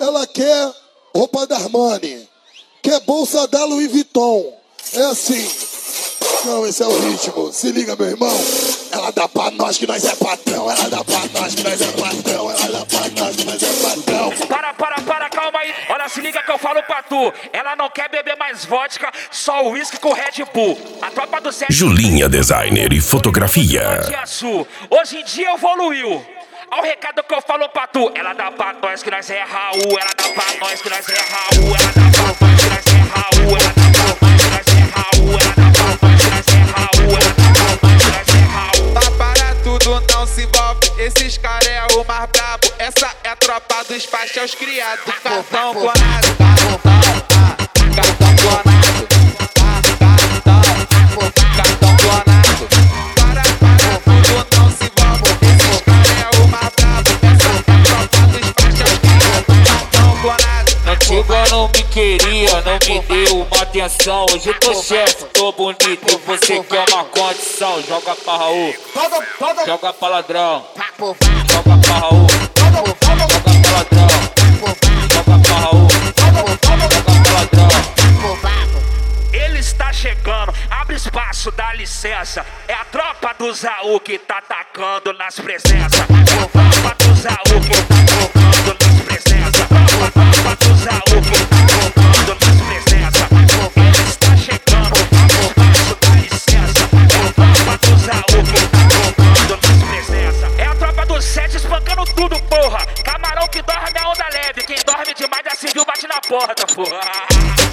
ela quer roupa da Armani, quer bolsa da Louis Vuitton. É assim. Não, esse é o ritmo. Se liga, meu irmão. Ela dá pra nós que nós é patrão. Ela dá pra nós que nós é patrão. Ela dá pra nós que nós é patrão. Para, calma aí. Olha, se liga que eu falo pra tu. Ela não quer beber mais vodka, só uísque com Red Bull. A tropa do Sete... Julinha Designer e Fotografia. Hoje em dia evoluiu. Olha o recado que eu falo pra tu. Ela dá pra nós que nós é Raul. Ela dá pra nós que nós é Raul. Ela dá pra nós que nós é Raul. Ela dá pra nós que nós é Raul. Ela dá pra nós que nós é Raul. Ela dá pra nós que nós é Raul. Tá para tudo, não se envolve. Esses caras é o mais brabo. Essa é a tropa dos faixas criados. Cartão clonado. Cartão clonado. Cartão clonado. Para tudo, não se envolve. Esses caras é o mais brabo. Essa é a tropa dos faixas criados. Cartão clonado. Antiga não me queria, não me deu uma atenção. Hoje tô chefe, tô bonito, você quer uma condição. Joga pra Raul, joga pra ladrão. Joga pra Raul, joga pra ladrão. Joga pra Raul, joga pra ladrão. Ele está chegando, abre espaço, dá licença. É a tropa do Zaú que tá atacando nas presenças. É a tropa do Zaú que tá atacando nas presenças. A tropa do Zaú que tá atacando nas presenças. Ele está chegando, abre espaço, dá licença. É a tropa do Zaú que tá atacando nas presenças. É a tropa do Sete espancando tudo, porra. Camarão que dorme é onda leve, quem dorme demais já se viu bate na porta, porra.